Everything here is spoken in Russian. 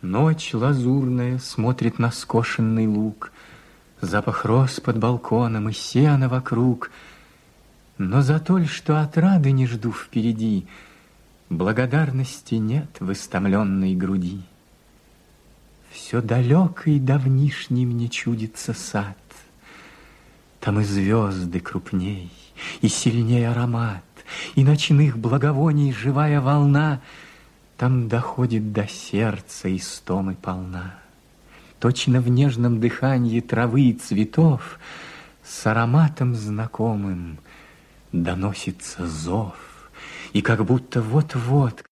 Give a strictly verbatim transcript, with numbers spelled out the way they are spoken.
Ночь лазурная смотрит на скошенный луг, запах роз под балконом и сена вокруг. Но за то, что отрады не жду впереди, благодарности нет в истомленной груди. Все далекий давнишний мне чудится сад, там и звезды крупней, и сильней аромат, и ночных благовоний живая волна. Там доходит до сердца истомы полна. Точно в нежном дыхании травы и цветов с ароматом знакомым доносится зов, и как будто вот-вот